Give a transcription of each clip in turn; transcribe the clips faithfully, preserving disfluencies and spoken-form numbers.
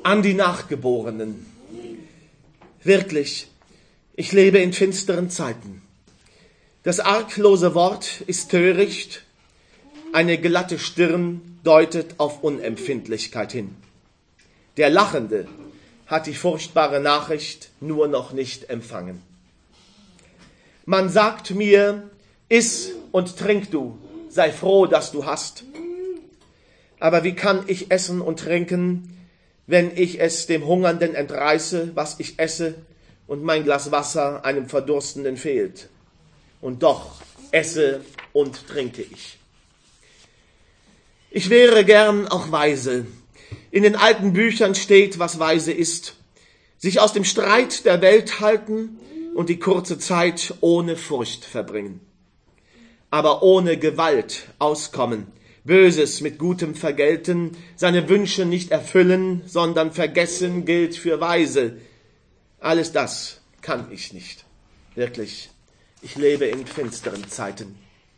an die Nachgeborenen. Wirklich, ich lebe in finsteren Zeiten. Das arglose Wort ist töricht, eine glatte Stirn deutet auf Unempfindlichkeit hin. Der Lachende hat die furchtbare Nachricht nur noch nicht empfangen. Man sagt mir, iss und trink du, sei froh, dass du hast. Aber wie kann ich essen und trinken, wenn ich es dem Hungernden entreiße, was ich esse, und mein Glas Wasser einem Verdurstenden fehlt? Und doch esse und trinke ich. Ich wäre gern auch weise. In den alten Büchern steht, was weise ist. Sich aus dem Streit der Welt halten und die kurze Zeit ohne Furcht verbringen. Aber ohne Gewalt auskommen, Böses mit Gutem vergelten, seine Wünsche nicht erfüllen, sondern vergessen gilt für weise. Alles das kann ich nicht. Wirklich, ich lebe in finsteren Zeiten.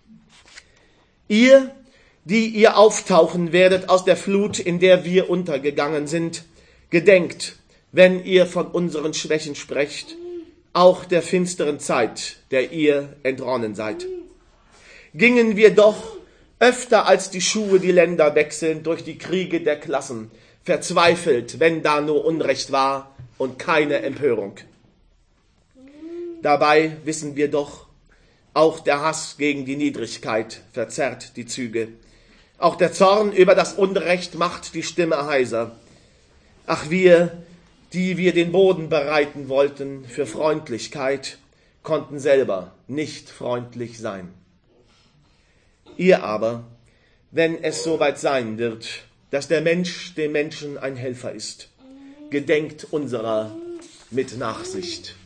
Ihr, die ihr auftauchen werdet aus der Flut, in der wir untergegangen sind, gedenkt, wenn ihr von unseren Schwächen sprecht, auch der finsteren Zeit, der ihr entronnen seid. Gingen wir doch öfter als die Schuhe die Länder wechseln durch die Kriege der Klassen, verzweifelt, wenn da nur Unrecht war und keine Empörung. Dabei wissen wir doch, auch der Hass gegen die Niedrigkeit verzerrt die Züge. Auch der Zorn über das Unrecht macht die Stimme heiser. Ach, wir, die wir den Boden bereiten wollten für Freundlichkeit, konnten selber nicht freundlich sein. Ihr aber, wenn es soweit sein wird, dass der Mensch dem Menschen ein Helfer ist, gedenkt unserer mit Nachsicht.